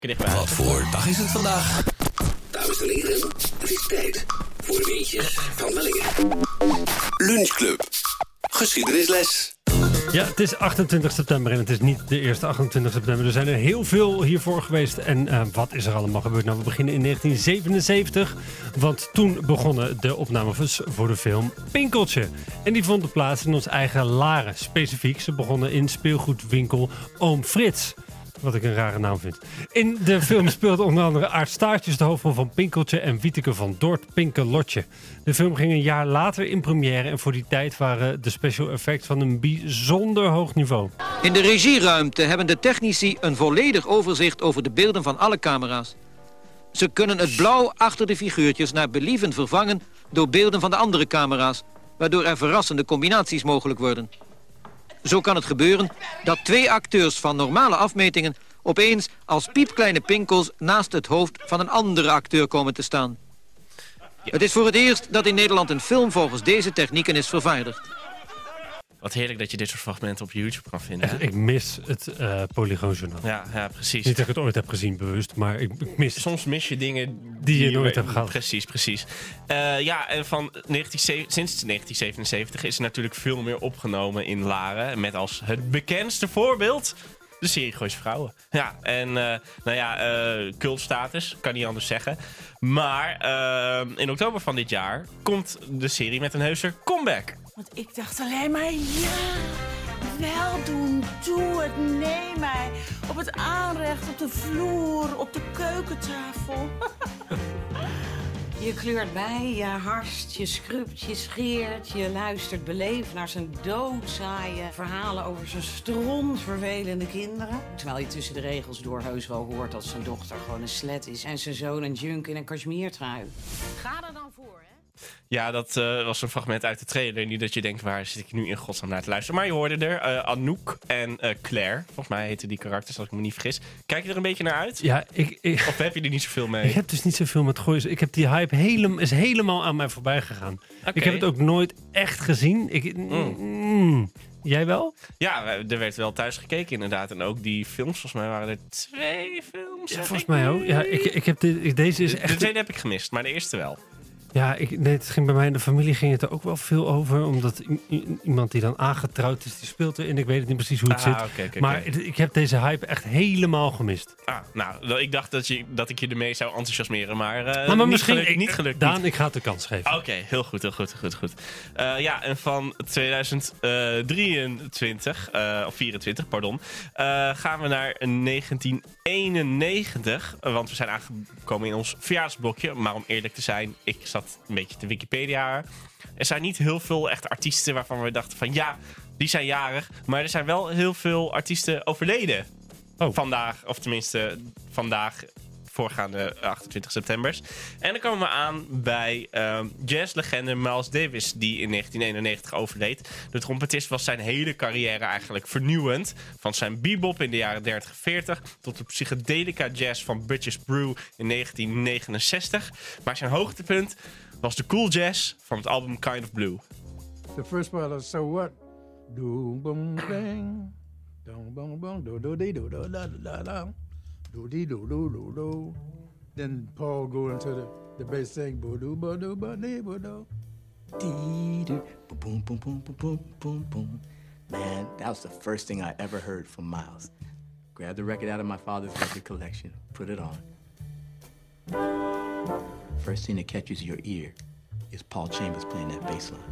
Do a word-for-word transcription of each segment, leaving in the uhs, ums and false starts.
Knippen. Wat voor dag is het vandaag? Dames en heren, het is tijd voor de weetjes van Wellingen. Lunchclub. Geschiedenisles. Ja, het is achtentwintig september en het is niet de eerste achtentwintig september. Er zijn er heel veel hiervoor geweest. En uh, wat is er allemaal gebeurd? Nou, we beginnen in negentien zevenenzeventig. Want toen begonnen de opnames voor de film Pinkeltje. En die vonden plaats in ons eigen Laren. Specifiek, ze begonnen in speelgoedwinkel Oom Frits. Wat ik een rare naam vind. In de film speelt onder andere Aart Staartjes de hoofdrol van Pinkeltje en Wieteke van Dort Pinkelotje. De film ging een jaar later in première en voor die tijd waren de special effects van een bijzonder hoog niveau. In de regieruimte hebben de technici een volledig overzicht over de beelden van alle camera's. Ze kunnen het blauw achter de figuurtjes naar believen vervangen door beelden van de andere camera's, waardoor er verrassende combinaties mogelijk worden. Zo kan het gebeuren dat twee acteurs van normale afmetingen opeens als piepkleine pinkels naast het hoofd van een andere acteur komen te staan. Het is voor het eerst dat in Nederland een film volgens deze technieken is vervaardigd. Wat heerlijk dat je dit soort fragmenten op YouTube kan vinden. Hè? Ik mis het uh, Polygoonjournaal. Ja, ja, precies. Niet dat ik het ooit heb gezien bewust, maar ik, ik mis... Soms mis je dingen die, die je nooit weet, hebt gehad. Precies, precies. Uh, ja, en van negentien, sinds negentien zevenenzeventig is er natuurlijk veel meer opgenomen in Laren. Met als het bekendste voorbeeld de serie Gooise Vrouwen. Ja, en uh, nou ja, uh, cultstatus, kan niet anders zeggen. Maar uh, in oktober van dit jaar komt de serie met een heuse comeback. Want ik dacht alleen maar, ja, wel doen, doe het, neem mij. Op het aanrecht, op de vloer, op de keukentafel. Je kleurt bij, je harst, je scrubt, je scheert, je luistert beleefd naar zijn doodzaaie verhalen over zijn strontvervelende kinderen. Terwijl je tussen de regels door heus wel hoort dat zijn dochter gewoon een slet is en zijn zoon een junk in een cashmeertrui. Ga er dan voor, hè? Ja, dat uh, was een fragment uit de trailer. Niet dat je denkt, waar zit ik nu in godsnaam naar te luisteren. Maar je hoorde er uh, Anouk en uh, Claire. Volgens mij heten die karakters, als ik me niet vergis. Kijk je er een beetje naar uit? Ja, ik... ik of heb je er niet zoveel mee? Ik heb dus niet zoveel met gooien. Ik heb die hype helemaal, is helemaal aan mij voorbij gegaan. Okay. Ik heb het ook nooit echt gezien. Ik, mm. Mm, jij wel? Ja, er werd wel thuis gekeken inderdaad. En ook die films, volgens mij waren er twee films. Ja, volgens mij ook. Ja, ik, ik heb dit, deze is de, echt... De tweede heb ik gemist, maar de eerste wel. Ja, ik, nee, het ging bij mij in de familie ging het er ook wel veel over. Omdat i- i- iemand die dan aangetrouwd is, die speelt erin. Ik weet het niet precies hoe het ah, zit. Okay, okay, maar okay. Het, ik heb deze hype echt helemaal gemist. Ah, nou, ik dacht dat, je, dat ik je ermee zou enthousiasmeren. Maar, uh, nou, maar niet misschien gelukt, niet gelukt. Daan, niet. ik ga het de kans geven. Oké, okay, heel goed, heel goed, goed, goed. Uh, ja, en van tweeduizend drieëntwintig, uh, of vierentwintig, pardon, uh, gaan we naar negentien eenennegentig. Want we zijn aangekomen in ons verjaarsblokje. Maar om eerlijk te zijn, ik zat een beetje te Wikipedia. Er zijn niet heel veel echte artiesten waarvan we dachten van ja, die zijn jarig. Maar er zijn wel heel veel artiesten overleden. Oh. Vandaag, of tenminste vandaag, voorgaande achtentwintig september. En dan komen we aan bij uh, jazzlegende Miles Davis, die in negentien eenennegentig overleed. De trompetist was zijn hele carrière eigenlijk vernieuwend. Van zijn bebop in de jaren dertig en veertig tot de psychedelica jazz van Butcher's Brew in negentien negenenzestig. Maar zijn hoogtepunt was de cool jazz van het album Kind of Blue. The first part was So What? Do boom bang. Do boom boom do do dee do do da da da. Do dee do do do do. Then Paul go into the the bass thing. Bo do bo do bo dee bo do. Dee do boom boom boom boom boom boom boom. Man, that was the first thing I ever heard from Miles. Grabbed the record out of my father's record collection, put it on. First thing that catches your ear is Paul Chambers playing that bass line.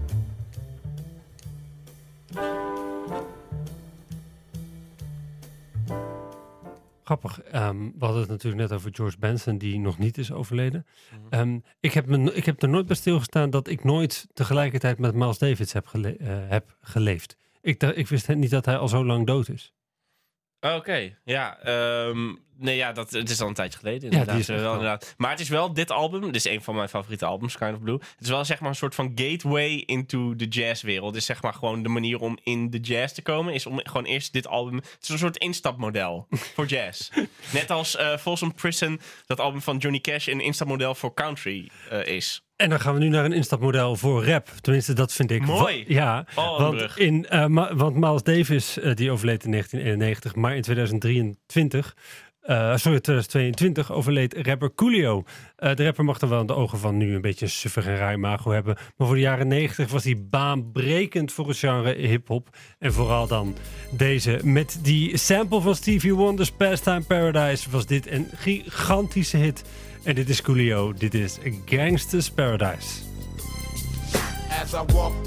Grappig. Um, we hadden het natuurlijk net over George Benson, die nog niet is overleden. Mm-hmm. Um, ik, heb me, ik heb er nooit bij stilgestaan dat ik nooit tegelijkertijd met Miles Davis heb, gele- uh, heb geleefd. Ik, ik wist niet dat hij al zo lang dood is. Oké, okay, ja. Um, nee, ja, dat, het is al een tijdje geleden. Inderdaad. Ja, die is wel, inderdaad. Maar het is wel dit album. Dit is een van mijn favoriete albums, Kind of Blue. Het is wel zeg maar een soort van gateway into de jazzwereld. Het is zeg maar gewoon de manier om in de jazz te komen. Is om gewoon eerst dit album... Het is een soort instapmodel voor jazz. Net als uh, Folsom Prison, dat album van Johnny Cash, een instapmodel voor country uh, is. En dan gaan we nu naar een instapmodel voor rap. Tenminste, dat vind ik... Mooi. Wa- ja, oh, want, in, uh, ma- want Miles Davis, uh, die overleed in negentien eenennegentig. Maar in tweeduizend drieëntwintig Uh, sorry, twintig tweeëntwintig overleed rapper Coolio. Uh, de rapper mag dan wel in de ogen van nu een beetje een suffig en raar imago hebben. Maar voor de jaren negentig was hij baanbrekend voor het genre hip-hop. En vooral dan deze. Met die sample van Stevie Wonder's Pastime Paradise was dit een gigantische hit. En dit is Coolio. Dit is Gangsta's Paradise. As I walk